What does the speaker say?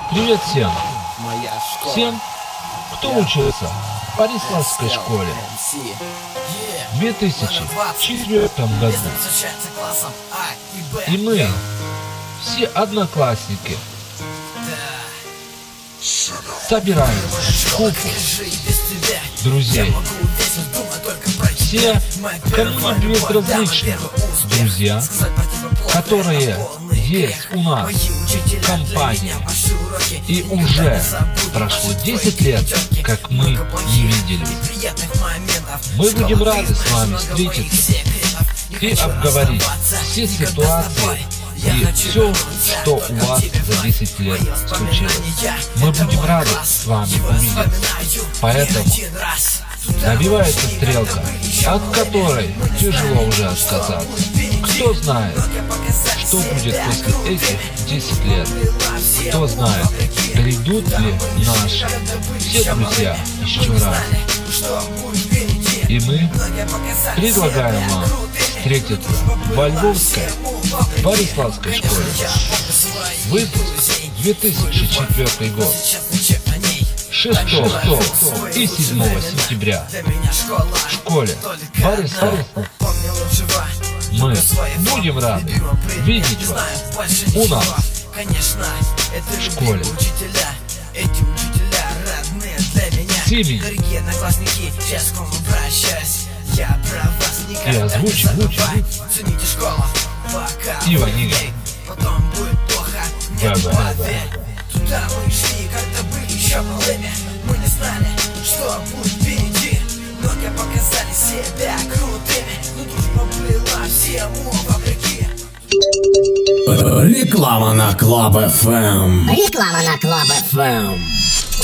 Привет всем! Всем, кто учится в Бориславской школе в 2004 году. И мы, все одноклассники, собираемся в купу друзей. Все, кому не безразличны друзья, которые есть у нас в компании. И уже прошло 10 лет, как мы не виделись. Мы будем рады с вами встретиться и обговорить все ситуации и все, что у вас за 10 лет случилось. Мы будем рады с вами увидеться. Поэтому набивается стрелка, от которой тяжело уже отказаться. Кто знает, что будет после этих 10 лет? Кто знает, придут ли наши все друзья еще раз? И мы предлагаем вам встретиться во Львовской Бориславской школе. Выпуск 2004 год. 6 и 7 сентября в школе Борислав. Мы будем рады видеть вас у нас в школе. Семьи. И озвучим Иванига. Да. Туда мы шли, когда были еще малыми. Мы не знали, что будет впереди. Многие показали себя крутыми, но дружба была всему вопреки. Реклама на Club FM. Реклама на Club FM.